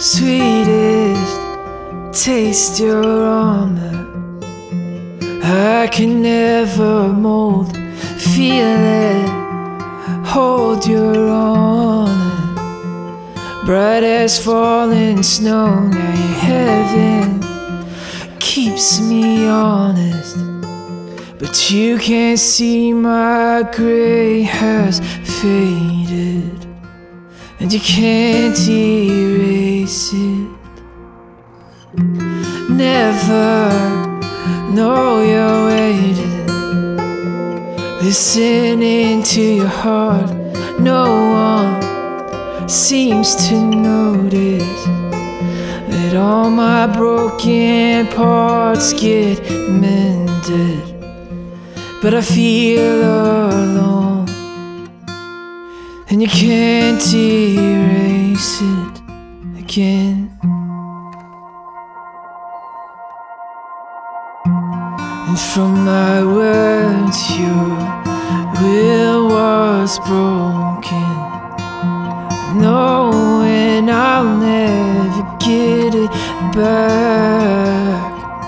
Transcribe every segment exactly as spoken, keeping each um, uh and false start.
sweetest, taste your armor. I can never mold, feel it, hold your honor. Bright as falling snow, now your heaven keeps me honest. But you can't see my gray has faded, and you can't erase it. Never know you're waiting, listening to your heart. No one seems to notice that all my broken parts get mended. But I feel alone, and you can't erase it again. And from my words your will was broken, knowing I'll never get it back.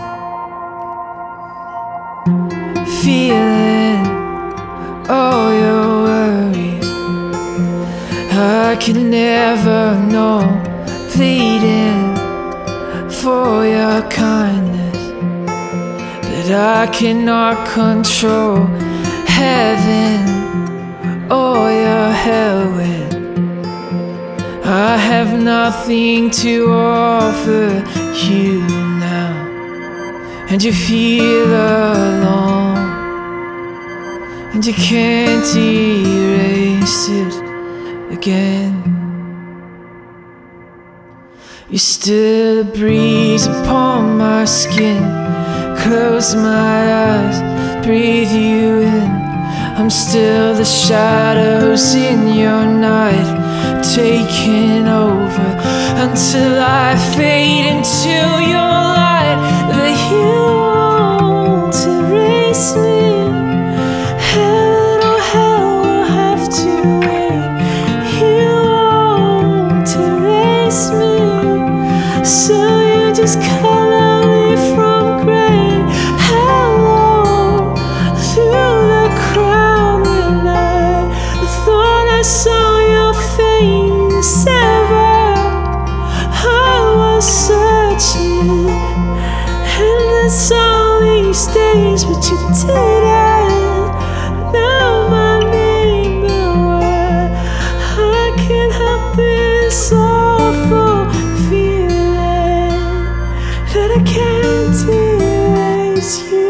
Feeling all your worries, I can never know. Pleading for your kindness, but I cannot control heaven or your hell with. I have nothing to offer you now, and you feel alone, and you can't erase it again. You're still a breeze upon my skin. Close my eyes, breathe you in. I'm still the shadows in your night, taking over until I fade into your light. But you won't erase me. Heaven or hell will have to wait. You won't erase me, so you just color me from gray. Hello through the crowd when I thought I saw your face ever. I was searching, and it's all these days, but you didn't know my name. No, I, I can't help this awful feeling that I can't erase you.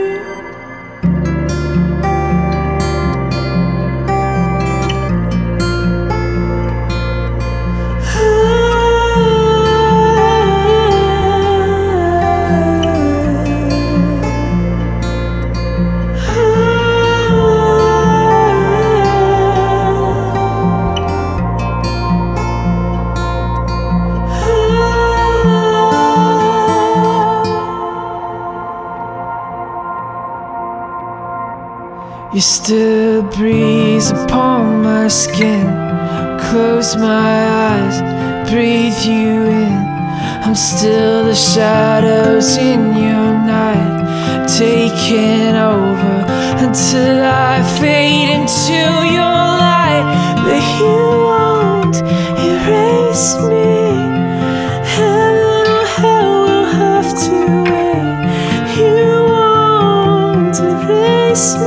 You're still a breeze upon my skin. Close my eyes, breathe you in. I'm still the shadows in your night, taking over until I fade into your light. But you won't erase me. Heaven or hell will have to wait. You won't erase me.